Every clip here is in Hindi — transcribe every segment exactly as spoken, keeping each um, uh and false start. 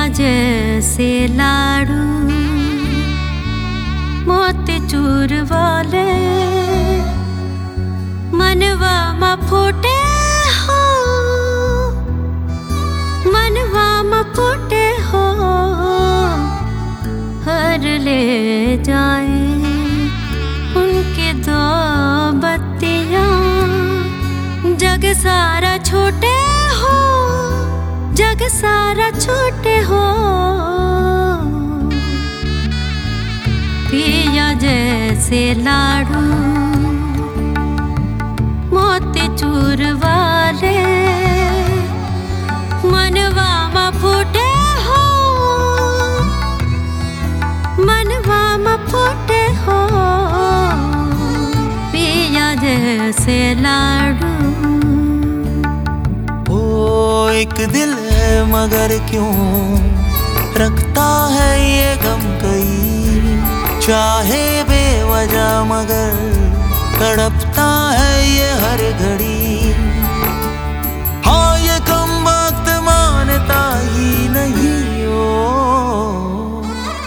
जैसे लाडू मोतीचूर वाले मनवा मा फूटे हो, मनवा मा फूटे हो। हर ले जाए उनके दो बत्तियां, जग सारा छोटे हो, जग सारा छोटे हो। पिया जैसे लाडू मोतीचूर वाले मनवा मा फूटे हो, मनवा मा फूटे हो। पिया जैसे लाडू। ओ एक दिल है मगर क्यों रखता है ये गम कई, चाहे बेवजह मगर तड़पता है ये हर घड़ी। हाँ ये कम वक्त मानता ही नहीं हो।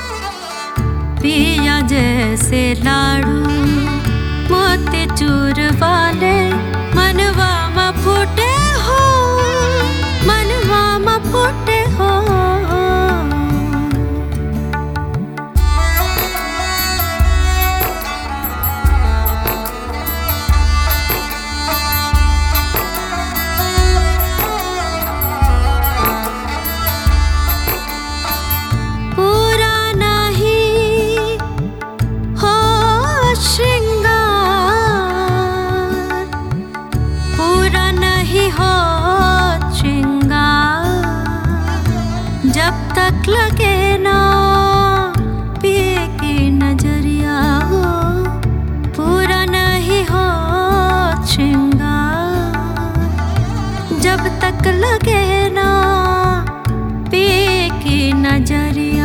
पिया जैसे लाडू मोतीचूर वाले मनवा मा फूटे हो, मनवा मा फूटे हो। पूरा नहीं हो श्रृंगार, पूरा नहीं हो श्रृंगार, जब तक लगे ना पिए की नजरिया हो। पूरा नहीं हो श्रृंगार, जब तक लगे ना पिए की नजरिया।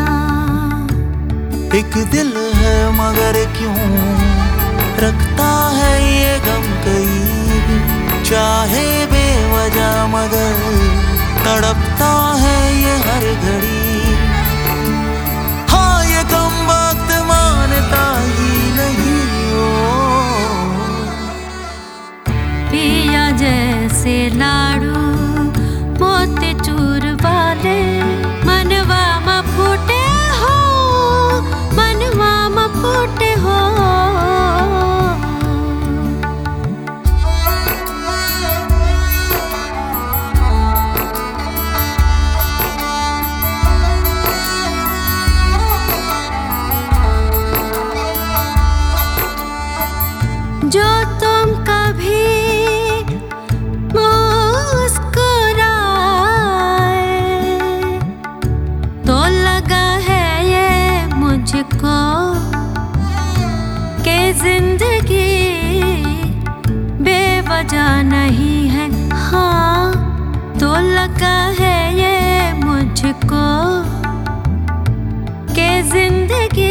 एक दिल है मगर क्यों रखता है ये गम कई, चाहे बेवजह मगर तड़पता है ये हर घड़ी। हाँ ये कम वक्त मानता ही नहीं हो। पिया जैसे लाडू मोतीचूर वाले मनवा मा फूटे हो, मनवा मा फूटे हो। जो तुम कभी मुस्कुराए तो लगा है ये मुझको कि जिंदगी बेवजह नहीं है। हाँ तो लगा है ये मुझको कि जिंदगी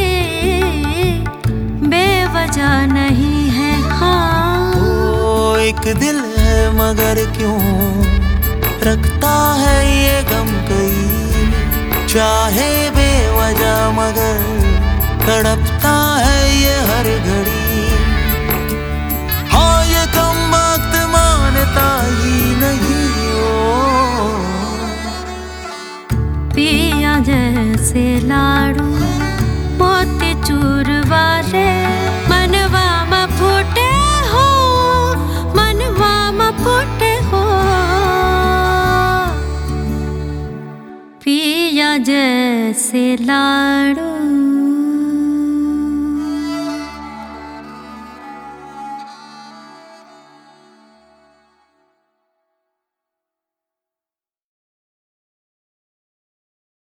बेवजह नहीं है। हाँ ओ एक दिल है मगर क्यों रखता है ये गम कई, चाहे बेवजह मगर तड़पता है ये हर घड़ी। हाँ ये कम वक्त मानता ही नहीं हो। पिया जैसे लाडू मोतीचूर वाले मनवा मा फूटे हो, मनवा मा फूटे हो। पिया जैसे लाडू।